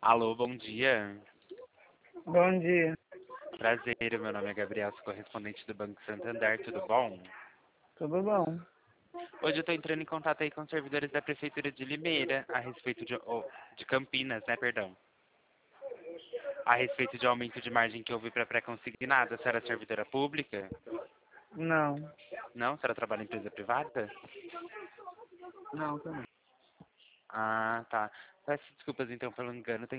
Alô, bom dia. Bom dia. Prazer, meu nome é Gabriel, sou correspondente do Banco Santander, tudo bom? Tudo bom? Hoje eu estou entrando em contato aí com os servidores da Prefeitura de Limeira, a respeito de Campinas, né, perdão. A respeito de aumento de margem que houve para pré-consignada. A senhora é servidora pública? Não. Não? A senhora trabalha em empresa privada? Não, também. Ah, tá. Peço desculpas então pelo engano.